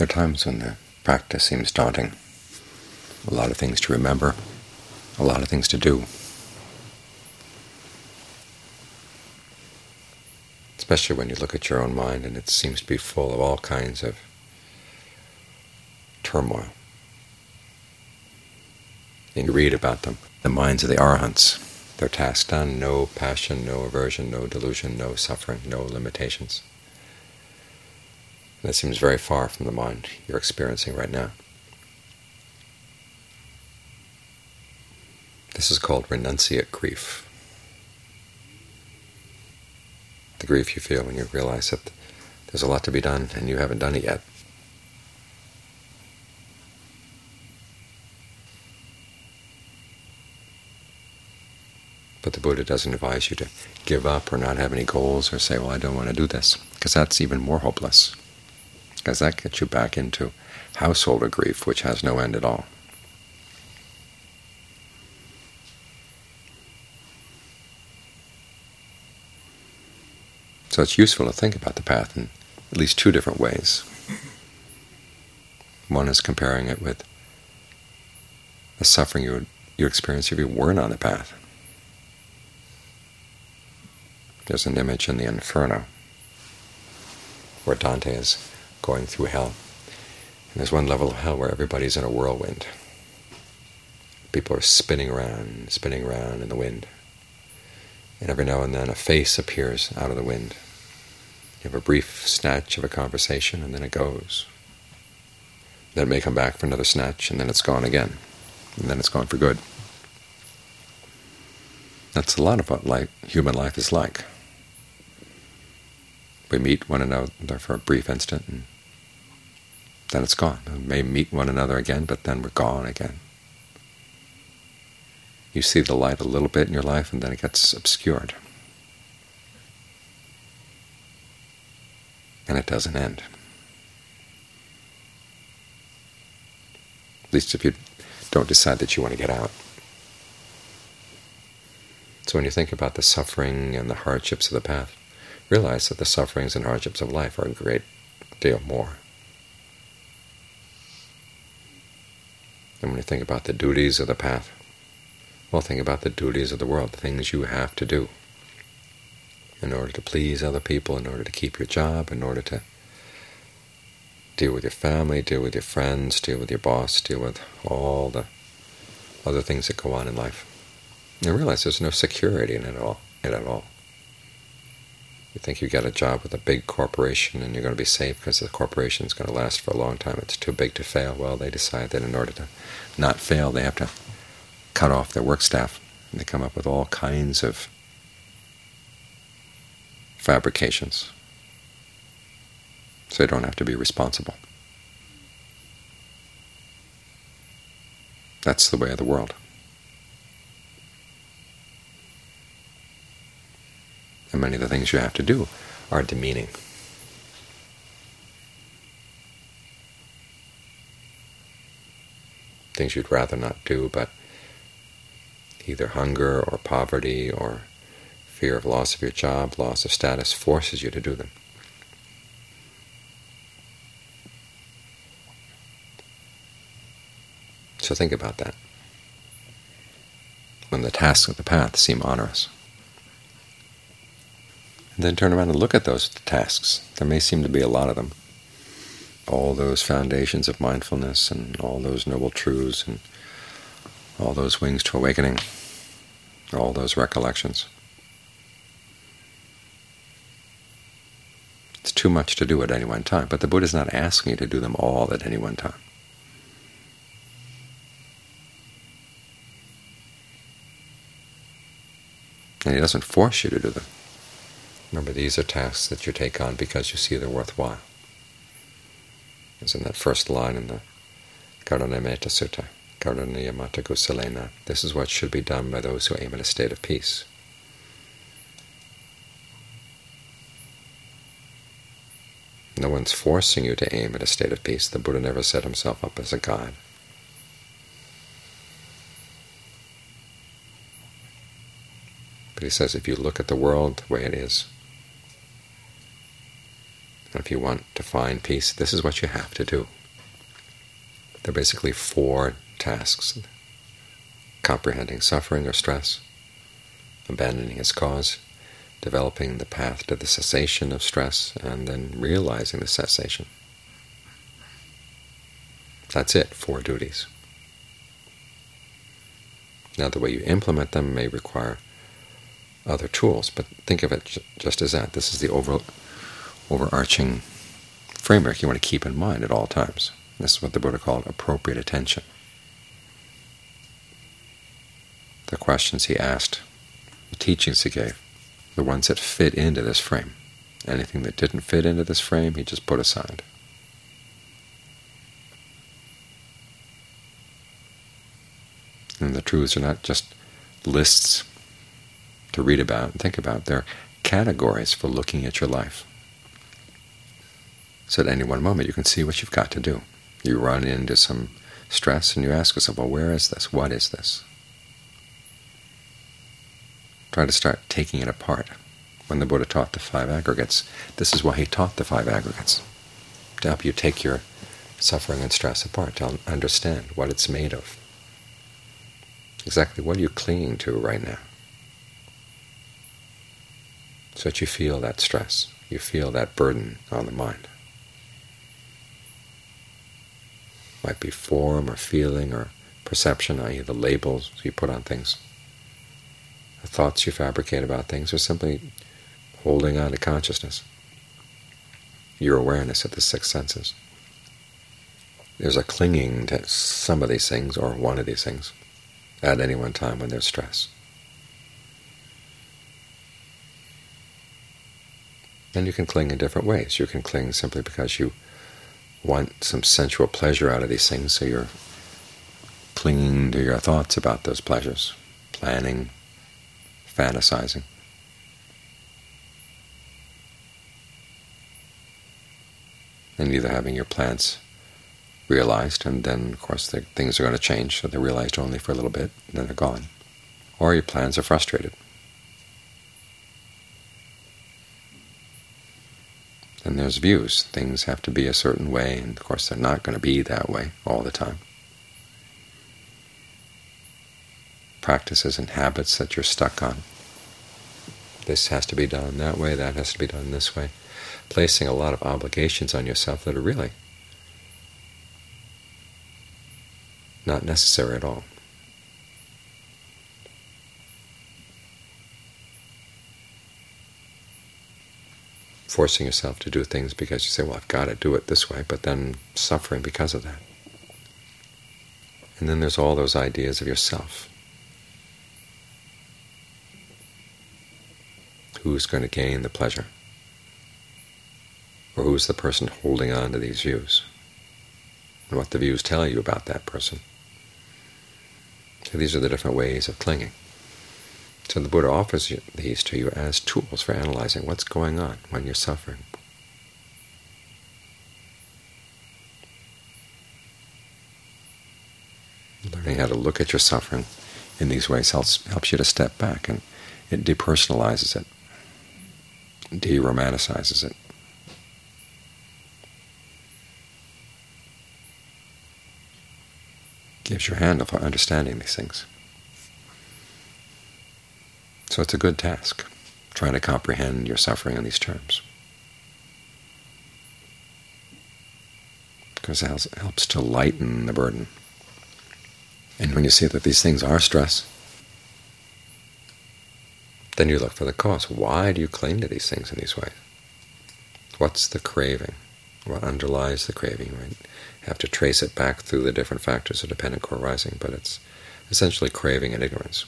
There are times when the practice seems daunting. A lot of things to remember, a lot of things to do. Especially when you look at your own mind and it seems to be full of all kinds of turmoil. And you read about them, the minds of the arahants. Their task done, no passion, no aversion, no delusion, no suffering, no limitations. And that seems very far from the mind you're experiencing right now. This is called renunciate grief. The grief you feel when you realize that there's a lot to be done and you haven't done it yet. But the Buddha doesn't advise you to give up or not have any goals or say, well, I don't want to do this, because that's even more hopeless, because that gets you back into householder grief, which has no end at all. So it's useful to think about the path in at least two different ways. One is comparing it with the suffering you would experience if you weren't on the path. There's an image in the Inferno where Dante is going through hell. And there's one level of hell where everybody's in a whirlwind. People are spinning around in the wind. And every now and then a face appears out of the wind. You have a brief snatch of a conversation, and then it goes. Then it may come back for another snatch, and then it's gone again. And then it's gone for good. That's a lot of what human life is like. We meet one another for a brief instant, and then it's gone. We may meet one another again, but then we're gone again. You see the light a little bit in your life, and then it gets obscured. And it doesn't end. At least if you don't decide that you want to get out. So when you think about the suffering and the hardships of the path, realize that the sufferings and hardships of life are a great deal more. And when you think about the duties of the path, well, think about the duties of the world, the things you have to do in order to please other people, in order to keep your job, in order to deal with your family, deal with your friends, deal with your boss, deal with all the other things that go on in life. And realize there's no security in it at all. You think you get a job with a big corporation and you're going to be safe because the corporation is going to last for a long time. It's too big to fail. Well, they decide that in order to not fail, they have to cut off their work staff. And they come up with all kinds of fabrications so they don't have to be responsible. That's the way of the world. And many of the things you have to do are demeaning. Things you'd rather not do, but either hunger or poverty or fear of loss of your job, loss of status, forces you to do them. So think about that when the tasks of the path seem onerous. And then turn around and look at those tasks. There may seem to be a lot of them. All those foundations of mindfulness and all those noble truths and all those wings to awakening, all those recollections. It's too much to do at any one time, but the Buddha is not asking you to do them all at any one time. And he doesn't force you to do them. Remember, these are tasks that you take on because you see they're worthwhile. As in that first line in the Karanametta Sutta, Karaniyamata Kusalena, this is what should be done by those who aim at a state of peace. No one's forcing you to aim at a state of peace. The Buddha never set himself up as a god. But he says if you look at the world the way it is, If you want to find peace, this is what you have to do. There are basically 4 tasks: comprehending suffering or stress, abandoning its cause, developing the path to the cessation of stress, and then realizing the cessation. That's it, 4 duties. Now, the way you implement them may require other tools, but think of it just as that. This is the overarching framework you want to keep in mind at all times. This is what the Buddha called appropriate attention. The questions he asked, the teachings he gave, the ones that fit into this frame. Anything that didn't fit into this frame, he just put aside. And the truths are not just lists to read about and think about. They're categories for looking at your life. So at any one moment you can see what you've got to do. You run into some stress and you ask yourself, well, where is this? What is this? Try to start taking it apart. When the Buddha taught the 5 aggregates, this is why he taught the 5 aggregates, to help you take your suffering and stress apart, to understand what it's made of. Exactly what are you clinging to right now? So that you feel that stress, you feel that burden on the mind. Might be form or feeling or perception, i.e. the labels you put on things. The thoughts you fabricate about things, or simply holding on to consciousness, your awareness of the 6 senses. There's a clinging to some of these things, or one of these things, at any one time when there's stress. And you can cling in different ways. You can cling simply because you want some sensual pleasure out of these things, so you're clinging to your thoughts about those pleasures, planning, fantasizing. And either having your plans realized, and then, of course, things are going to change, so they're realized only for a little bit, and then they're gone. Or your plans are frustrated. And there's views. Things have to be a certain way, and of course they're not going to be that way all the time. Practices and habits that you're stuck on. This has to be done that way, that has to be done this way. Placing a lot of obligations on yourself that are really not necessary at all. Forcing yourself to do things because you say, well, I've got to do it this way, but then suffering because of that. And then there's all those ideas of yourself. Who's going to gain the pleasure? Or who's the person holding on to these views? And what the views tell you about that person. So these are the different ways of clinging. So the Buddha offers these to you as tools for analyzing what's going on when you're suffering. Learning how to look at your suffering in these ways helps you to step back, and it depersonalizes it, de-romanticizes it. Gives you a handle for understanding these things. So it's a good task, trying to comprehend your suffering on these terms. Because it helps to lighten the burden. And when you see that these things are stress, then you look for the cause. Why do you cling to these things in these ways? What's the craving? What underlies the craving? You might have to trace it back through the different factors of dependent co-arising, but it's essentially craving and ignorance.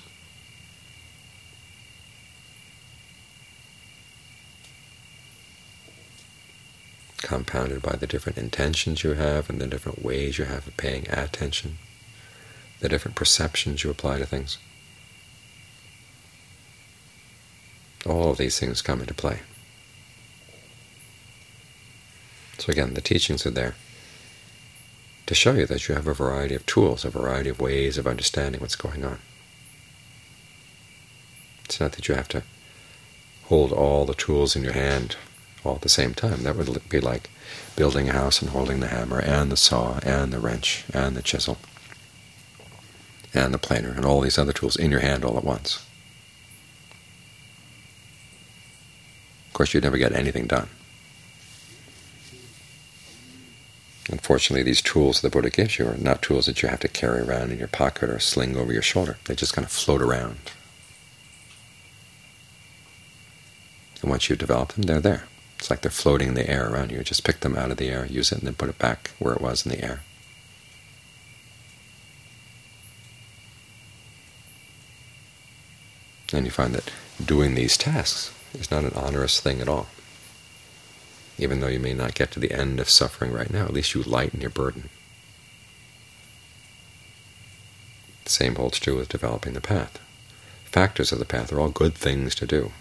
Compounded by the different intentions you have and the different ways you have of paying attention, the different perceptions you apply to things. All of these things come into play. So again, the teachings are there to show you that you have a variety of tools, a variety of ways of understanding what's going on. It's not that you have to hold all the tools in your hand all at the same time. That would be like building a house and holding the hammer and the saw and the wrench and the chisel and the planer and all these other tools in your hand all at once. Of course, you'd never get anything done. Unfortunately, these tools the Buddha gives you are not tools that you have to carry around in your pocket or sling over your shoulder. They just kind of float around. And once you develop them, they're there. It's like they're floating in the air around you. You just pick them out of the air, use it, and then put it back where it was in the air. And you find that doing these tasks is not an onerous thing at all. Even though you may not get to the end of suffering right now, at least you lighten your burden. The same holds true with developing the path. Factors of the path are all good things to do.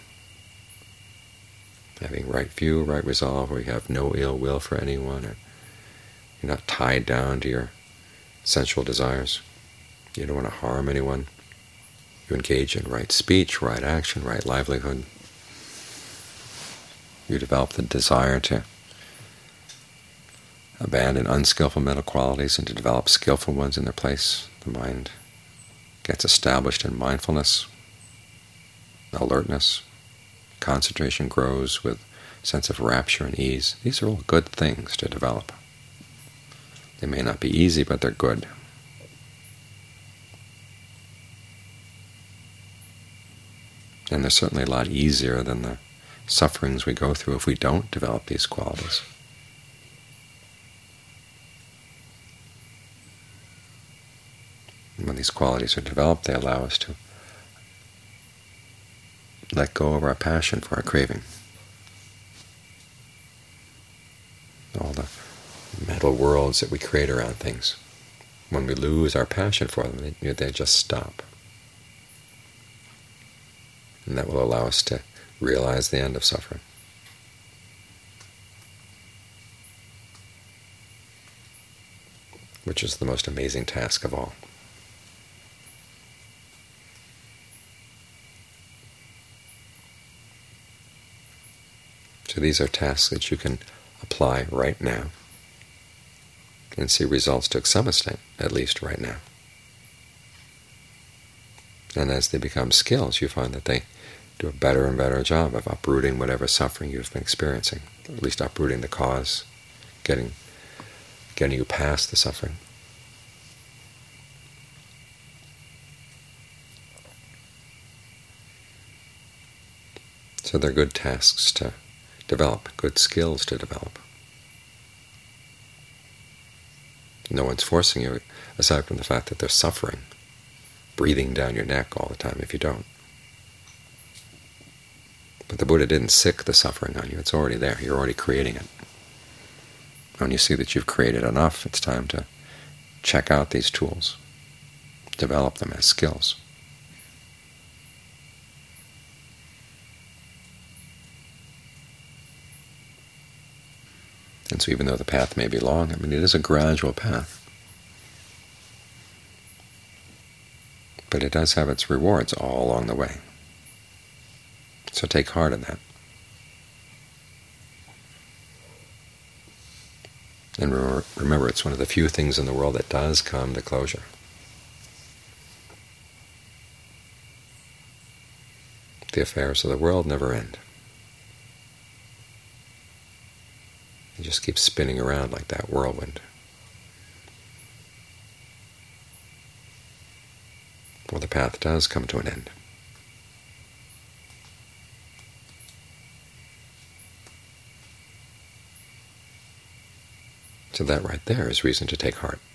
Having right view, right resolve, where you have no ill will for anyone, or you're not tied down to your sensual desires. You don't want to harm anyone. You engage in right speech, right action, right livelihood. You develop the desire to abandon unskillful mental qualities and to develop skillful ones in their place. The mind gets established in mindfulness, alertness. Concentration grows with a sense of rapture and ease. These are all good things to develop. They may not be easy, but they're good. And they're certainly a lot easier than the sufferings we go through if we don't develop these qualities. And when these qualities are developed, they allow us to let go of our passion for our craving. All the mental worlds that we create around things. When we lose our passion for them, they just stop. And that will allow us to realize the end of suffering. Which is the most amazing task of all. So these are tasks that you can apply right now and see results to some extent, at least right now. And as they become skills, you find that they do a better and better job of uprooting whatever suffering you've been experiencing, or at least uprooting the cause, getting you past the suffering. So they're good tasks to develop, good skills to develop. No one's forcing you, aside from the fact that they're suffering, breathing down your neck all the time if you don't. But the Buddha didn't sick the suffering on you. It's already there. You're already creating it. When you see that you've created enough, it's time to check out these tools, develop them as skills. And so even though the path may be long, it is a gradual path. But it does have its rewards all along the way. So take heart in that. And remember, it's one of the few things in the world that does come to closure. The affairs of the world never end. They just keep spinning around like that whirlwind. Well, the path does come to an end. So that right there is reason to take heart.